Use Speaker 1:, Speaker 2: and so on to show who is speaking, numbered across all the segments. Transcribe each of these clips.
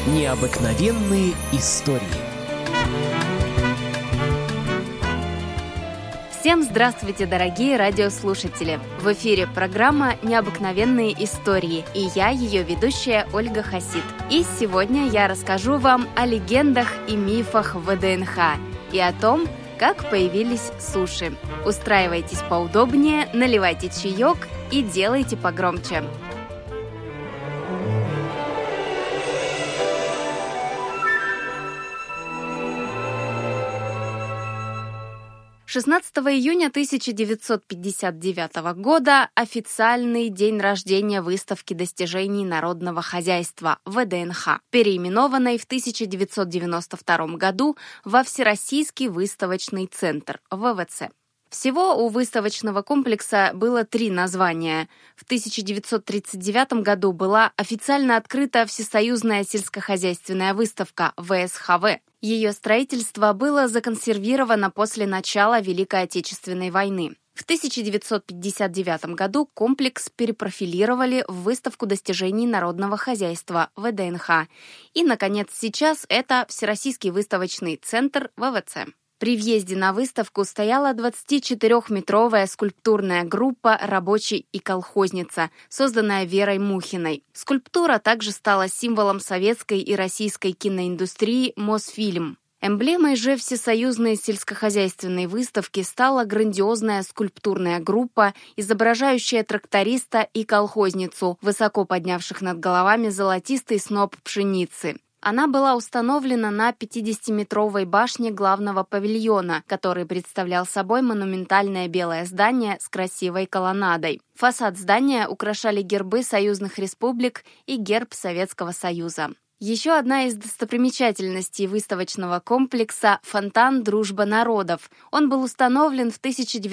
Speaker 1: Необыкновенные истории.
Speaker 2: Всем здравствуйте, дорогие радиослушатели! В эфире программа «Необыкновенные истории» и я, ее ведущая Ольга Хасид. И сегодня я расскажу вам о легендах и мифах ВДНХ и о том, как появились суши. Устраивайтесь поудобнее, наливайте чаек и делайте погромче. 16 июня 1959 года официальный день рождения выставки достижений народного хозяйства ВДНХ, переименованной в 1992 году во Всероссийский выставочный центр ВВЦ. Всего у выставочного комплекса было 3 названия. В 1939 году была официально открыта Всесоюзная сельскохозяйственная выставка ВСХВ. Ее строительство было законсервировано после начала Великой Отечественной войны. В 1959 году комплекс перепрофилировали в выставку достижений народного хозяйства ВДНХ. И, наконец, сейчас это Всероссийский выставочный центр ВВЦ. При въезде на выставку стояла 24-метровая скульптурная группа «Рабочий и колхозница», созданная Верой Мухиной. Скульптура также стала символом советской и российской киноиндустрии «Мосфильм». Эмблемой же Всесоюзной сельскохозяйственной выставки стала грандиозная скульптурная группа, изображающая тракториста и колхозницу, высоко поднявших над головами золотистый сноп пшеницы. Она была установлена на 50-метровой башне главного павильона, который представлял собой монументальное белое здание с красивой колоннадой. Фасад здания украшали гербы союзных республик и герб Советского Союза. Еще одна из достопримечательностей выставочного комплекса – фонтан «Дружба народов». Он был установлен в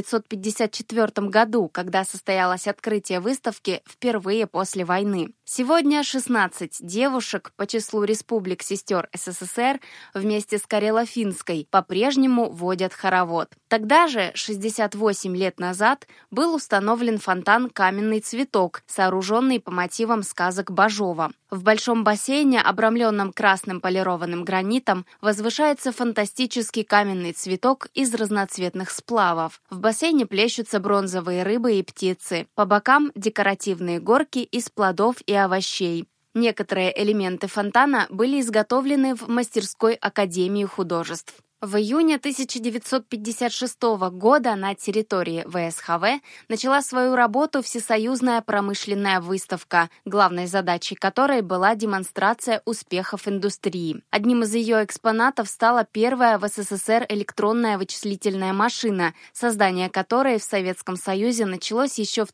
Speaker 2: 1954 году, когда состоялось открытие выставки впервые после войны. Сегодня 16 девушек по числу республик-сестер СССР вместе с Карело-Финской по-прежнему водят хоровод. Тогда же, 68 лет назад, был установлен фонтан «Каменный цветок», сооруженный по мотивам сказок Бажова. В большом бассейне, обрамленном красным полированным гранитом, возвышается фантастический каменный цветок из разноцветных сплавов. В бассейне плещутся бронзовые рыбы и птицы. По бокам декоративные горки из плодов и овощей. Некоторые элементы фонтана были изготовлены в мастерской Академии художеств. В июне 1956 года на территории ВСХВ начала свою работу Всесоюзная промышленная выставка, главной задачей которой была демонстрация успехов индустрии. Одним из ее экспонатов стала первая в СССР электронная вычислительная машина, создание которой в Советском Союзе началось еще в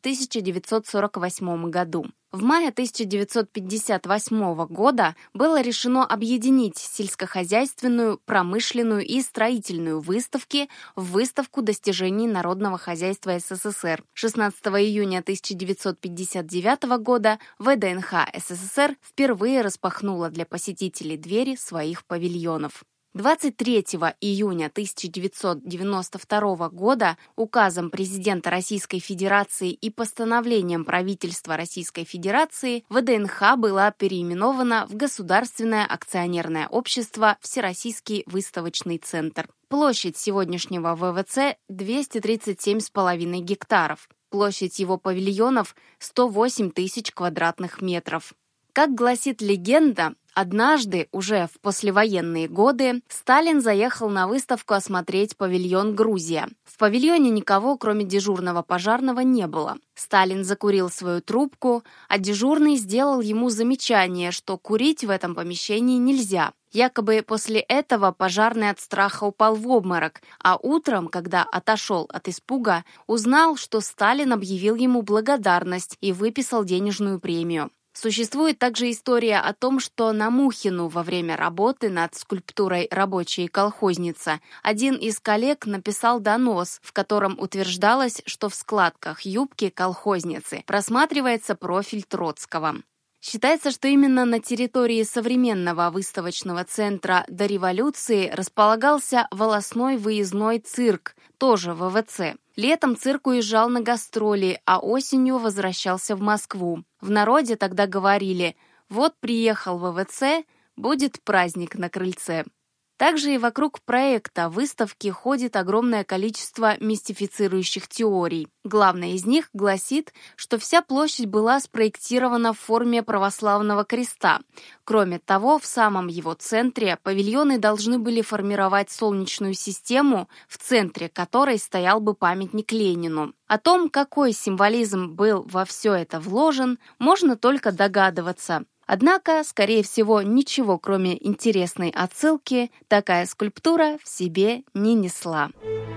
Speaker 2: 1948 году. В мае 1958 года было решено объединить сельскохозяйственную, промышленную и строительную выставки в выставку достижений народного хозяйства СССР. 16 июня 1959 года ВДНХ СССР впервые распахнула для посетителей двери своих павильонов. 23 июня 1992 года указом президента Российской Федерации и постановлением правительства Российской Федерации ВДНХ была переименована в Государственное акционерное общество Всероссийский выставочный центр. Площадь сегодняшнего ВВЦ 237,5 гектаров. Площадь его павильонов 108 тысяч квадратных метров. Как гласит легенда, однажды, уже в послевоенные годы, Сталин заехал на выставку осмотреть павильон «Грузия». В павильоне никого, кроме дежурного пожарного, не было. Сталин закурил свою трубку, а дежурный сделал ему замечание, что курить в этом помещении нельзя. Якобы после этого пожарный от страха упал в обморок, а утром, когда отошел от испуга, узнал, что Сталин объявил ему благодарность и выписал денежную премию. Существует также история о том, что на Мухину во время работы над скульптурой «Рабочая и колхозница» один из коллег написал донос, в котором утверждалось, что в складках юбки колхозницы просматривается профиль Троцкого. Считается, что именно на территории современного выставочного центра до революции располагался волосной выездной цирк, тоже ВВЦ. Летом цирк уезжал на гастроли, а осенью возвращался в Москву. В народе тогда говорили: «Вот приехал ВВЦ, будет праздник на крыльце. Также и вокруг проекта выставки ходит огромное количество мистифицирующих теорий. Главная из них гласит, что вся площадь была спроектирована в форме православного креста. Кроме того, в самом его центре павильоны должны были формировать солнечную систему, в центре которой стоял бы памятник Ленину. О том, какой символизм был во все это вложен, можно только догадываться. Однако, скорее всего, ничего, кроме интересной отсылки, такая скульптура в себе не несла.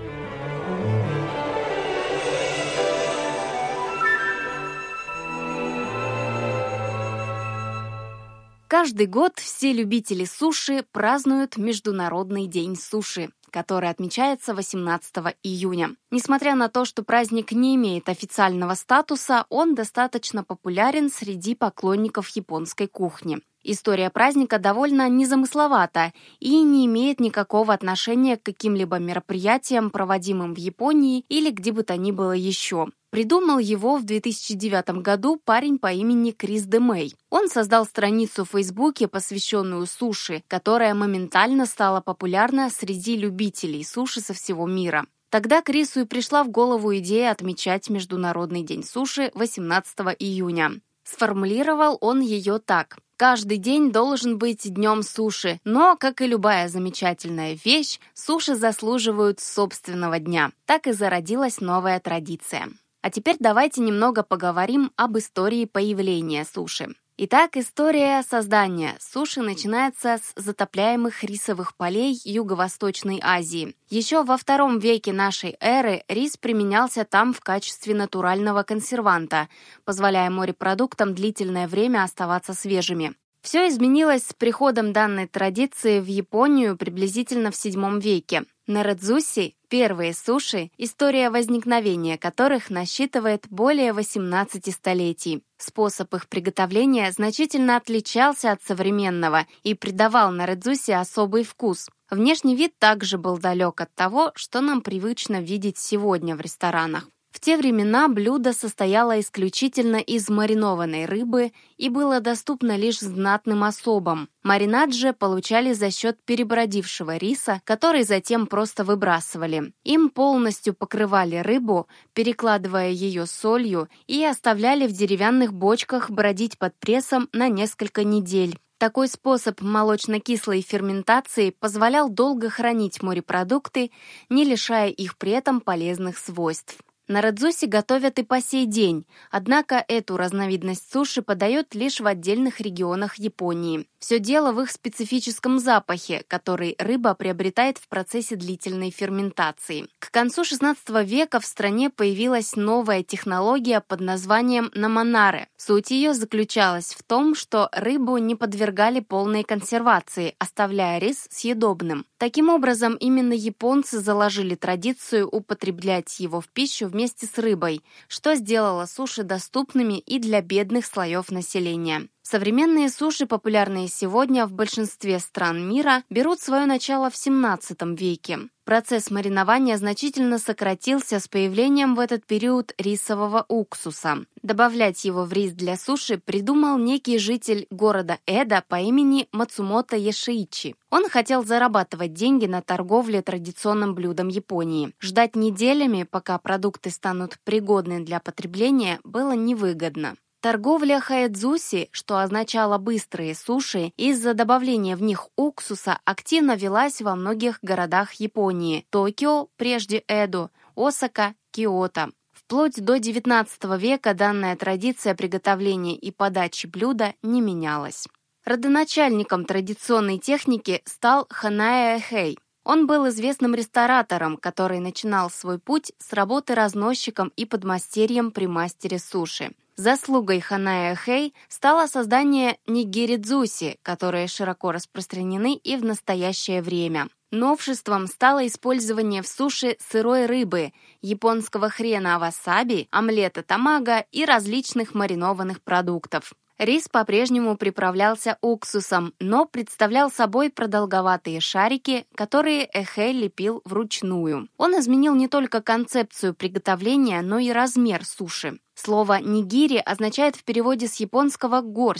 Speaker 2: Каждый год все любители суши празднуют Международный день суши, который отмечается 18 июня. Несмотря на то, что праздник не имеет официального статуса, он достаточно популярен среди поклонников японской кухни. История праздника довольно незамысловата и не имеет никакого отношения к каким-либо мероприятиям, проводимым в Японии или где бы то ни было еще. Придумал его в 2009 году парень по имени Крис Демей. Он создал страницу в Фейсбуке, посвященную суши, которая моментально стала популярна среди любителей суши со всего мира. Тогда Крису и пришла в голову идея отмечать Международный день суши 18 июня. Сформулировал он ее так: «Каждый день должен быть днем суши, но, как и любая замечательная вещь, суши заслуживают собственного дня». Так и зародилась новая традиция. А теперь давайте немного поговорим об истории появления суши. Итак, история создания суши начинается с затопляемых рисовых полей Юго-Восточной Азии. Еще во II веке нашей эры рис применялся там в качестве натурального консерванта, позволяя морепродуктам длительное время оставаться свежими. Все изменилось с приходом данной традиции в Японию приблизительно в VII веке. Нарэдзуси – первые суши, история возникновения которых насчитывает более 18 столетий. Способ их приготовления значительно отличался от современного и придавал нарэдзуси особый вкус. Внешний вид также был далек от того, что нам привычно видеть сегодня в ресторанах. В те времена блюдо состояло исключительно из маринованной рыбы и было доступно лишь знатным особам. Маринад же получали за счет перебродившего риса, который затем просто выбрасывали. Им полностью покрывали рыбу, перекладывая ее солью, и оставляли в деревянных бочках бродить под прессом на несколько недель. Такой способ молочно-кислой ферментации позволял долго хранить морепродукты, не лишая их при этом полезных свойств. Нарэдзуси готовят и по сей день, однако эту разновидность суши подают лишь в отдельных регионах Японии. Все дело в их специфическом запахе, который рыба приобретает в процессе длительной ферментации. К концу XVI века в стране появилась новая технология под названием наманаре. Суть ее заключалась в том, что рыбу не подвергали полной консервации, оставляя рис съедобным. Таким образом, именно японцы заложили традицию употреблять его в пищу вместе с рыбой, что сделало суши доступными и для бедных слоев населения. Современные суши, популярные сегодня в большинстве стран мира, берут свое начало в XVII веке. Процесс маринования значительно сократился с появлением в этот период рисового уксуса. Добавлять его в рис для суши придумал некий житель города Эдо по имени Мацумото Йошиичи. Он хотел зарабатывать деньги на торговле традиционным блюдом Японии. Ждать неделями, пока продукты станут пригодны для потребления, было невыгодно. Торговля хаэдзуси, что означало быстрые суши, из-за добавления в них уксуса активно велась во многих городах Японии – Токио, прежде Эдо, Осака, Киото. Вплоть до XIX века данная традиция приготовления и подачи блюда не менялась. Родоначальником традиционной техники стал Ханаэ Эхэй. Он был известным ресторатором, который начинал свой путь с работы разносчиком и подмастерьем при мастере суши. Заслугой Ханаэ Эхэй стало создание нигиридзуси, которые широко распространены и в настоящее время. Новшеством стало использование в суши сырой рыбы, японского хрена васаби, омлета тамага и различных маринованных продуктов. Рис по-прежнему приправлялся уксусом, но представлял собой продолговатые шарики, которые Эхэй лепил вручную. Он изменил не только концепцию приготовления, но и размер суши. Слово «нигири» означает в переводе с японского «горсть».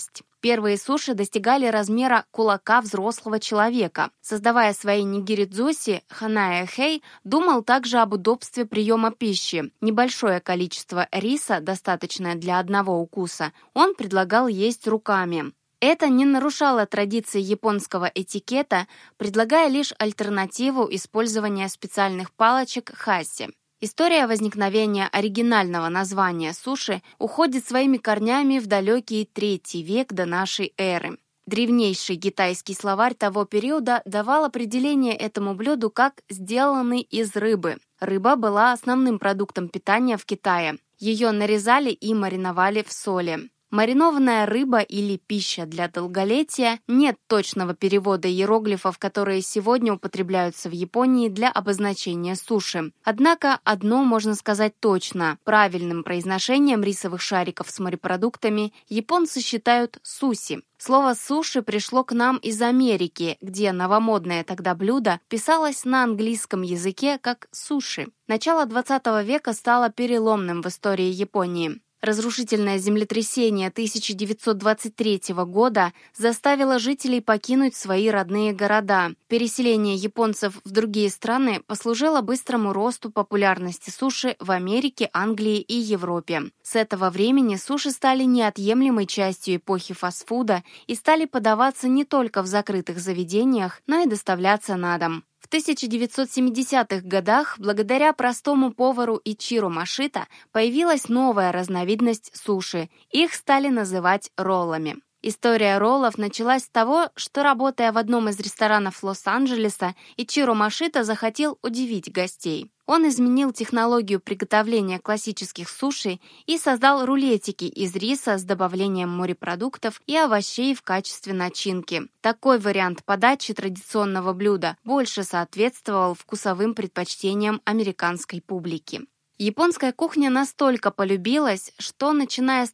Speaker 2: Первые суши достигали размера кулака взрослого человека. Создавая свои нигиридзуси, Ханая Хэй думал также об удобстве приема пищи. Небольшое количество риса, достаточное для одного укуса, он предлагал есть руками. Это не нарушало традиции японского этикета, предлагая лишь альтернативу использования специальных палочек хаси. История возникновения оригинального названия суши уходит своими корнями в далекий III век до нашей эры. Древнейший китайский словарь того периода давал определение этому блюду как «сделанный из рыбы». Рыба была основным продуктом питания в Китае. Ее нарезали и мариновали в соли. Маринованная рыба или пища для долголетия – нет точного перевода иероглифов, которые сегодня употребляются в Японии для обозначения суши. Однако одно можно сказать точно – правильным произношением рисовых шариков с морепродуктами японцы считают суси. Слово «суши» пришло к нам из Америки, где новомодное тогда блюдо писалось на английском языке как «суши». Начало XX века стало переломным в истории Японии. Разрушительное землетрясение 1923 года заставило жителей покинуть свои родные города. Переселение японцев в другие страны послужило быстрому росту популярности суши в Америке, Англии и Европе. С этого времени суши стали неотъемлемой частью эпохи фастфуда и стали подаваться не только в закрытых заведениях, но и доставляться на дом. В 1970-х годах, благодаря простому повару Ичиро Машита, появилась новая разновидность суши. Их стали называть роллами. История роллов началась с того, что, работая в одном из ресторанов Лос-Анджелеса, Ичиро Машита захотел удивить гостей. Он изменил технологию приготовления классических суши и создал рулетики из риса с добавлением морепродуктов и овощей в качестве начинки. Такой вариант подачи традиционного блюда больше соответствовал вкусовым предпочтениям американской публики. Японская кухня настолько полюбилась, что, начиная с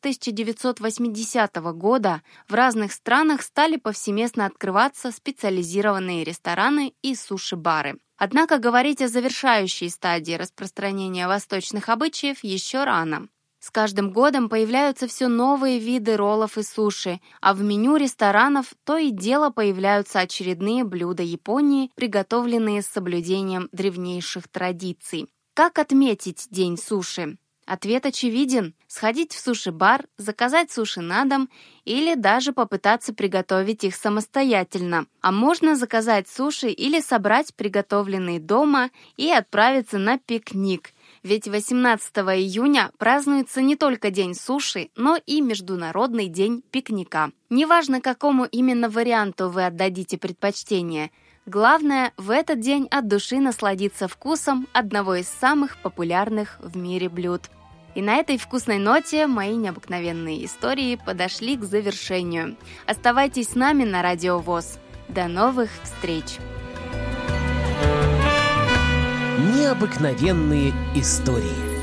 Speaker 2: 1980 года, в разных странах стали повсеместно открываться специализированные рестораны и суши-бары. Однако говорить о завершающей стадии распространения восточных обычаев еще рано. С каждым годом появляются все новые виды роллов и суши, а в меню ресторанов то и дело появляются очередные блюда Японии, приготовленные с соблюдением древнейших традиций. Как отметить День суши? Ответ очевиден – сходить в суши-бар, заказать суши на дом или даже попытаться приготовить их самостоятельно. А можно заказать суши или собрать приготовленные дома и отправиться на пикник. Ведь 18 июня празднуется не только День суши, но и Международный день пикника. Неважно, какому именно варианту вы отдадите предпочтение – главное, в этот день от души насладиться вкусом одного из самых популярных в мире блюд. И на этой вкусной ноте мои необыкновенные истории подошли к завершению. Оставайтесь с нами на Радио ВОС. До новых встреч!
Speaker 1: Необыкновенные истории.